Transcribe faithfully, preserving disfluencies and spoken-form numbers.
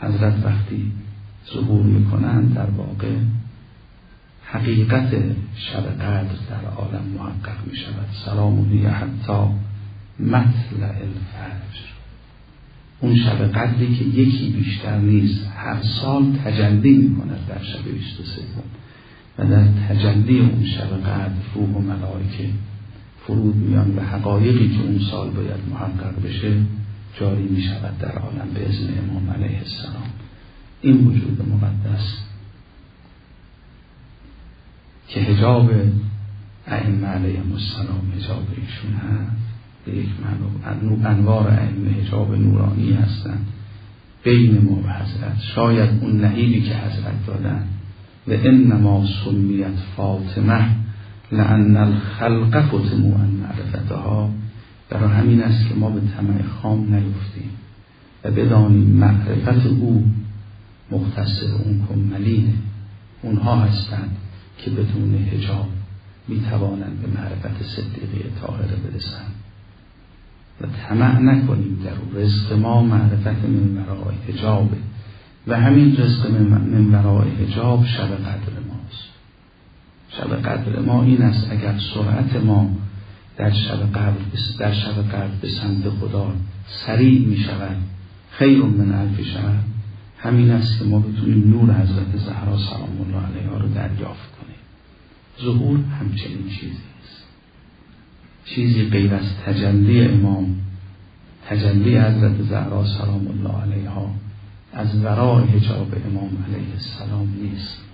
حضرت وقتی ظهور میکنن در واقع حقیقت شب قدر در عالم محقق می شود. سلام هی حتی مطلع الفجر. اون شب قدری که یکی بیشتر نیست، هر سال تجلی می کند در شب بیست و سه و در تجلی اون شب قدر روح و ملائکه فرود میان و حقایقی که اون سال باید محقق بشه جاری می شود در عالم به اذن امام علیه السلام. این وجود مقدس که حجاب ائمه علیهم السلام حجاب ایشون هست، به یک معنی انوار ائمه حجاب نورانی هستند بین ما و حضرت. شاید اون نهیبی که حضرت دادن و انما سمیت فاطمه لأن الخلق فتموا عن معرفتها، برای همین است که ما به طمع خام نیفتیم و بدانیم معرفت او مختص اون کملینه. اونها هستند که بدون حجاب می توانند به معرفت صدیقه طاهره برسند و طمع نکنیم در او. رزق ما معرفت من وراء حجابه و همین رزق من وراء حجاب شب قدر ماست. شب قدر ما این است اگر سرعت ما در شب قدر در شب قدر به سمت خدا سریع می شود خیر من الف شهر، همین است که ما بتونیم نور حضرت زهرا سلام الله علیها رو دریافت کنیم. ظهور همچنین چیزی است، چیزی غیر از تجلی امام، تجلی حضرت زهرا سلام الله علیها از ورای حجاب امام علیه السلام نیست.